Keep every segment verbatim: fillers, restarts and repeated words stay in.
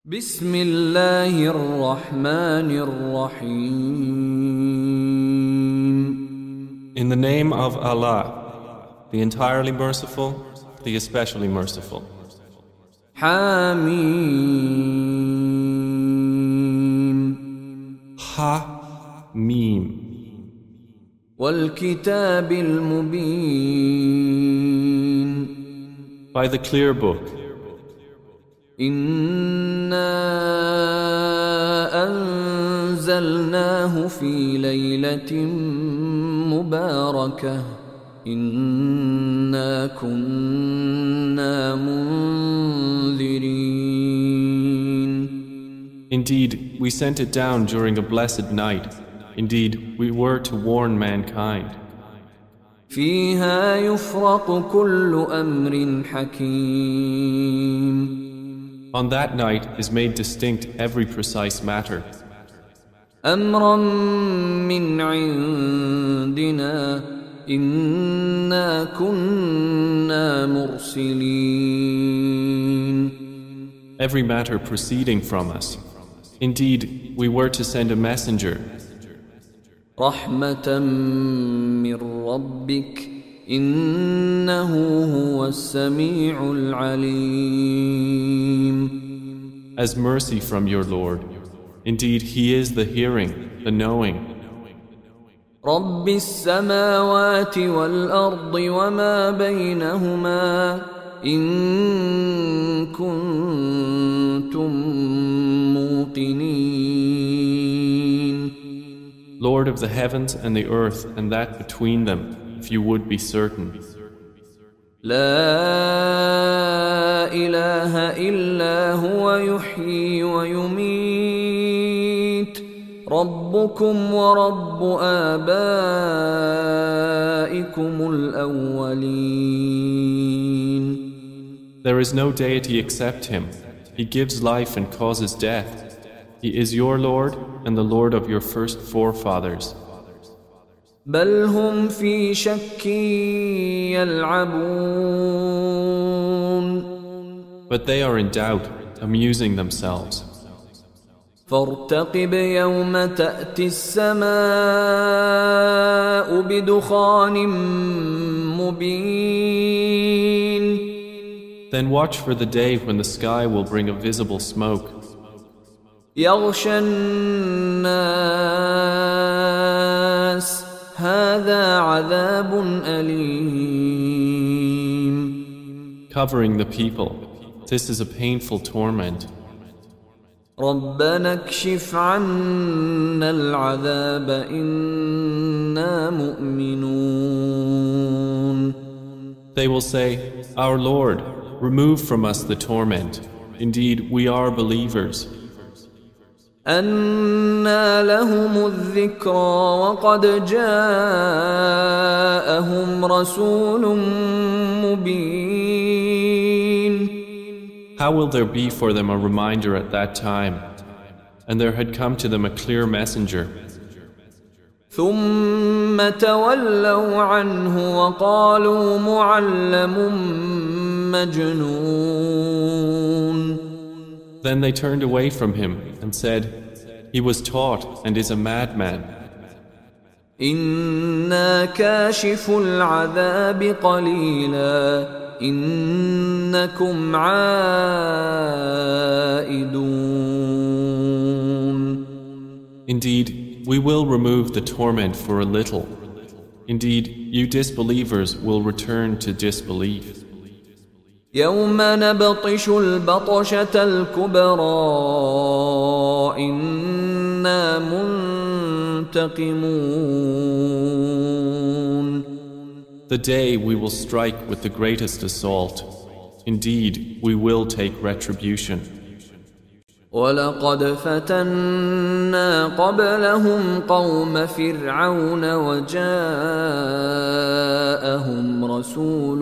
بسم الله الرحمن الرحيم. In the name of Allah, the entirely merciful, the especially merciful. حميم. Ha Mim. والكتاب المبين. By the clear book. إنا أنزلناه في ليلة مباركة إنا كنا منذرين. Indeed, we sent it down during a blessed night. Indeed, we were to warn mankind. فيها يفرق كل أمر حكيم. On that night is made distinct every precise matter. أمرا من عندنا إنا كنا مرسلين. Every matter proceeding from us. Indeed, we were to send a messenger. رحمة من ربك إنه هو السميع العليم. As mercy from your Lord. Indeed, He is the hearing, the knowing. رب السماوات والأرض وما بينهما إن كنتم موقنين. Lord of the heavens and the earth and that between them, if you would be certain. لا إله إلا هو يحيي ويميت ربكم ورب آبائكم الأولين. There is no deity except Him. He gives life and causes death. He is your Lord and the Lord of your first forefathers. بل هم في شك يلعبون. But they are in doubt, amusing themselves. فارتقب يوم تأتي السماء بدخان مبين. Then watch for the day when the sky will bring a visible smoke. يغشى الناس هذا عذاب أليم. Covering the people. This is a painful torment. ربنا اكشف عنا العذاب إنا مؤمنون. They will say, Our Lord, remove from us the torment. Indeed, we are believers. أنى لهم الذكرى وقد جاءهم رسول مبين. How will there be for them a reminder at that time? And there had come to them a clear messenger. ثم تولوا عنه وقالوا معلم مجنون. Then they turned away from him and said, He was taught and is a madman. إنا كاشف العذاب قليلا إنكم عائدون. Indeed, we will remove the torment for a little. Indeed, you disbelievers will return to disbelief. يوم نبطش البطشة الكبرى إنا منتقمون. The day we will strike with the greatest assault. Indeed, we will take retribution. ولقد فتنا قبلهم قوم فرعون وجاءهم رسول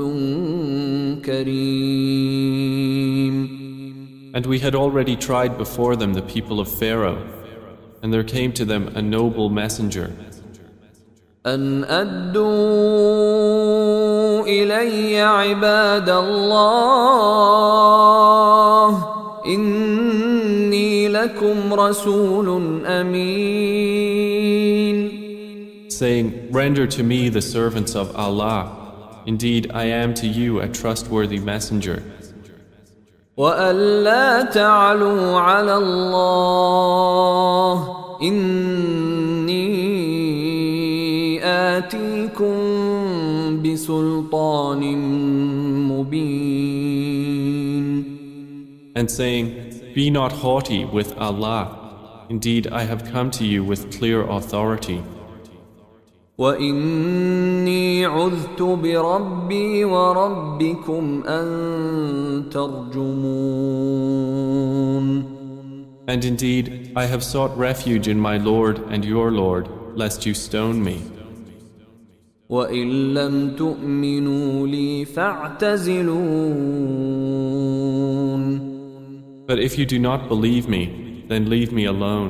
كريم. And we had already tried before them the people of Pharaoh, and there came to them a noble messenger. أن أدوا إلي عباد الله إني لكم رسول أمين. saying, Render to me the servants of Allah. Indeed, I am to you a trustworthy messenger. وَأَلَّا تَعْلُوا عَلَى اللَّهِ إِنِّي آتِيكُمْ بِسُلْطَانٍ مُبِينٍ. And saying, Be not haughty with Allah. Indeed, I have come to you with clear authority. وَإِنِّي عُذْتُ بِرَبِّي وَرَبِّكُمْ أَن تَرْجُمُونِ. And indeed, I have sought refuge in my Lord and your Lord, lest you stone me. وَإِن لَّمْ تُؤْمِنُوا لِي فَاعْتَزِلُونِ. But if you do not believe me, then leave me alone.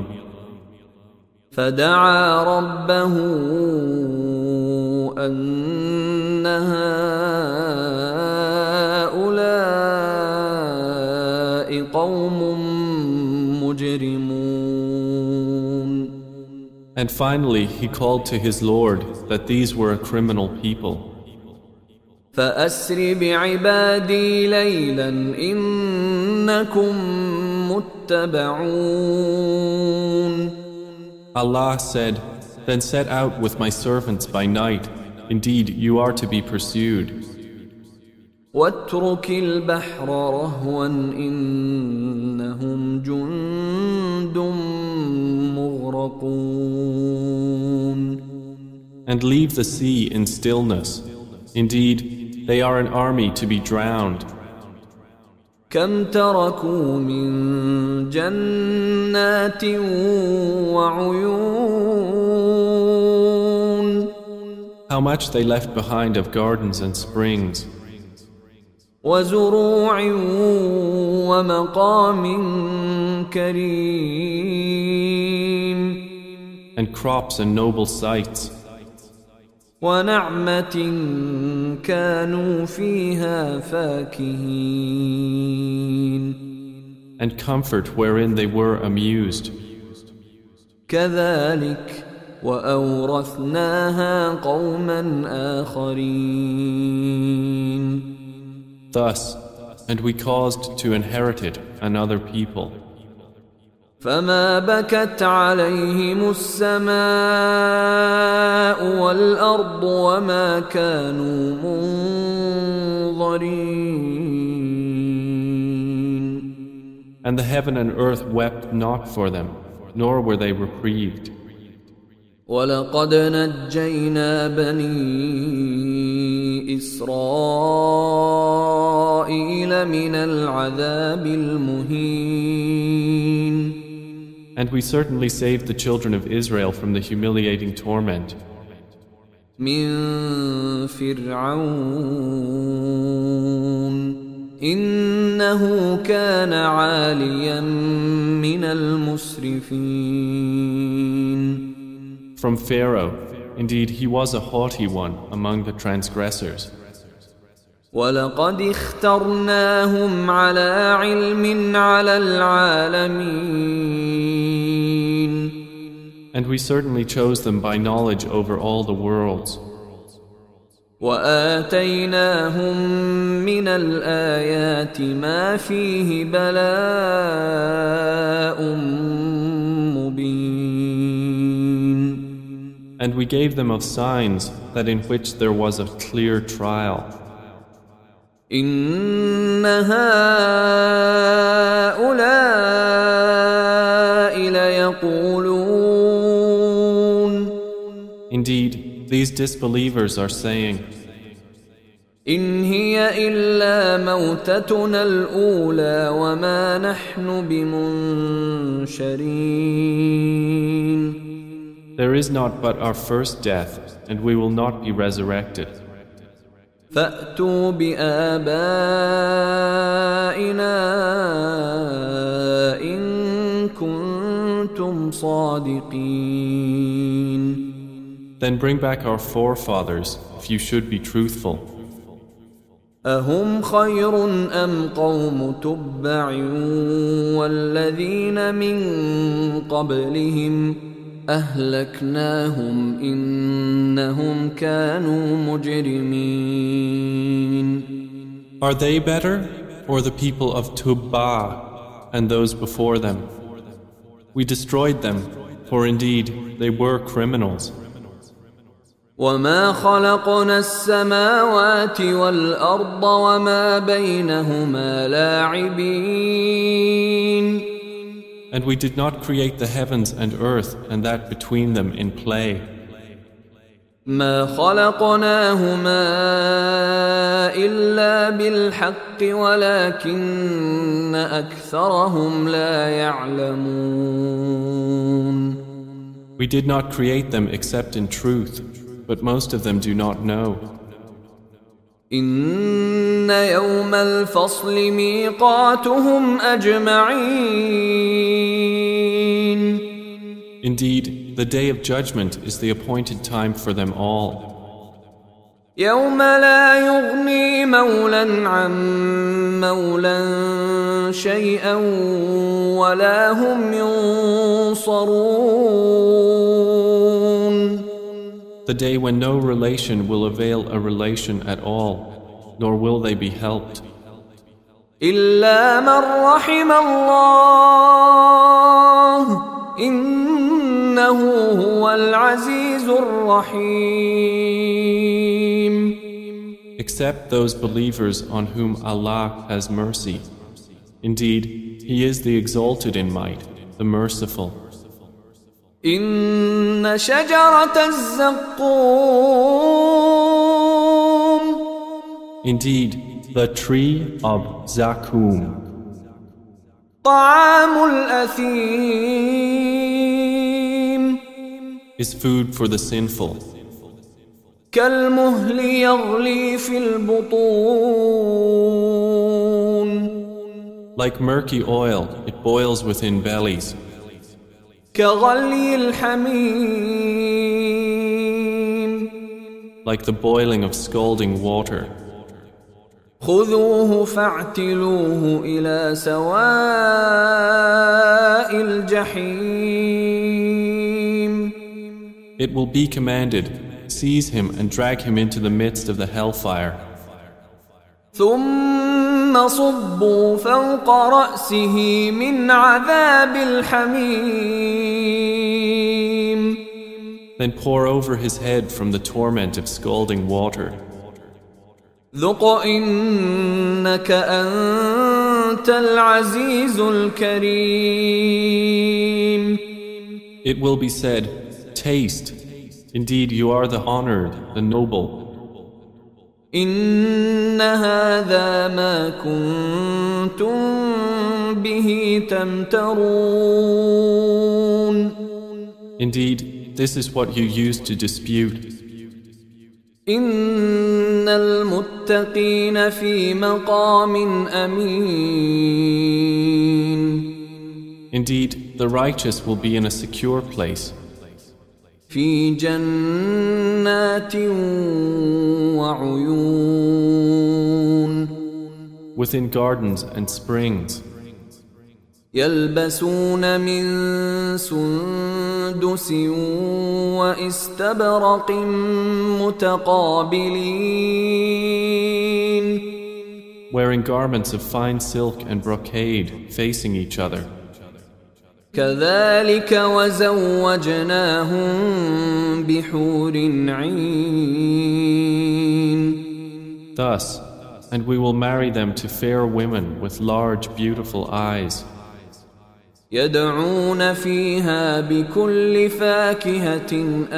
فدعا ربه أن هؤلاء قوم مجرمون. And finally he called to his Lord that these were a criminal people. فأسر بعبادي ليلا إنكم متبعون. Allah said, Then set out with my servants by night. Indeed, you are to be pursued. واترك البحر رهوا إنهم جند مغرقون. And leave the sea in stillness. Indeed, they are an army to be drowned. كم تركوا من جنات وعيون. How much they left behind of gardens and springs. وزروع ومقام كريم. And crops and noble sites. ونعمة كانوا فيها فاكهين. And comfort wherein they were amused. كذلك وأورثناها قوما آخرين. Thus, and we caused to inherit it another people. فما بكت عليهم السماء والأرض وما كانوا منظرين. And the heaven and earth wept not for them, nor were they reprieved. ولقد نجينا بني إسرائيل من العذاب المهين. And we certainly saved the children of Israel from the humiliating torment. من فرعون إنه كان عاليا من المسرفين. From Pharaoh, indeed he was a haughty one among the transgressors. وَلَقَدِ اخْتَرْنَاهُمْ عَلَى عِلْمٍ عَلَى الْعَالَمِينَ. And we certainly chose them by knowledge over all the worlds. وَآتَيْنَاهُمْ مِنَ الْآيَاتِ مَا فِيهِ بَلَاءٌ مُبِينٌ. And we gave them of signs that in which there was a clear trial. إِنَّ هَؤُلَاءِ لَيَقُولُونَ. Indeed, these disbelievers are saying, إِنْ هِيَ إِلَّا مَوْتَتُنَا الْأُولَى وَمَا نَحْنُ بِمُنشَرِينَ. There is not but our first death, and we will not be resurrected. فَأْتُوا بِآبَائِنَا إِن كُنتُمْ صَادِقِينَ. Then bring back our forefathers, if you should be truthful. أهم خير أم قوم تبع والذين من قبلهم أهلكناهم إنهم كانوا مجرمين. Are they better, or the people of Tubba and those before them? We destroyed them, for indeed they were criminals. وما خلقنا السماوات والأرض وما بينهما لاعبين. And we did not create the heavens and earth and that between them in play. ما خلقناهما إلا بالحق ولكن أكثرهم لا يعلمون. We did not create them except in truth, but most of them do not know. إن يوم الفصل ميقاتهم أجمعين. Indeed, the day of judgment is the appointed time for them all. يوم لا يغني مولا عن مولا شيئا ولا هم ينصرون. The day when no relation will avail a relation at all, nor will they be helped. إلا من رحم الله إنه هو العزيز الرحيم. Except those believers on whom Allah has mercy. Indeed, He is the exalted in might, the merciful. إن شجرة الزقوم. Indeed, the tree of Zakum طعام الأثيم. is food for the sinful. كالمهل يغلي في البطون. Like murky oil, it boils within bellies. كغلي الحميم. Like the boiling of scalding water. خذوه فاعتلوه إلى سواء الجحيم. It will be commanded, seize him and drag him into the midst of the hellfire. ثم صبوا فوق رأسه من عذاب الحميم. Then pour over his head from the torment of scalding water. ذق إنك أنت العزيز الكريم. It will be said, taste. Indeed, you are the honored, the noble. إن هذا ما كنتم به تمترون. Indeed, this is what you used to dispute. إن المتقين في مقام أمين. Indeed, the righteous will be in a secure place. في جنات وعيون. Within gardens and springs. يلبسون من سندس واستبرق متقابلين. Wearing garments of fine silk and brocade facing each other. كذلك وزوجناهم بحور عين. Thus, and we will marry them to fair women with large beautiful eyes. يدعون فيها بكل فاكهة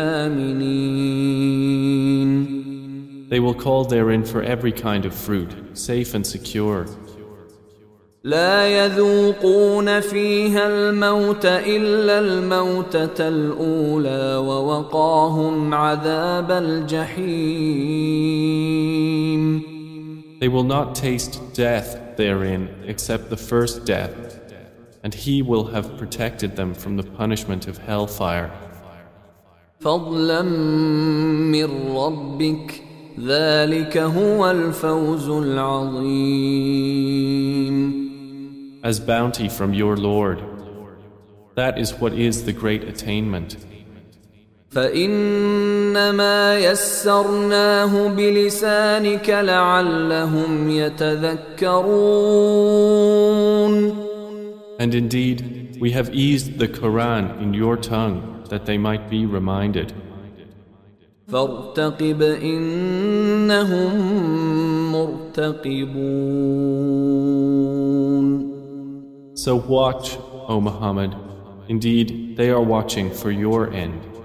آمنين. They will call therein for every kind of fruit, safe and secure. لا يذوقون فيها الموت إلا الموتة الأولى ووقاهم عذاب الجحيم. They will not taste death therein except the first death, and He will have protected them from the punishment of hellfire. فضلا من ربك ذلك هو الفوز العظيم. As bounty from your Lord, that is what is the great attainment. فإنما يسرناه بلسانك لعلهم يتذكرون. And indeed, we have eased the Quran in your tongue that they might be reminded. فارتقب إنهم مرتقبون. So watch, O Muhammad, indeed they are watching for your end.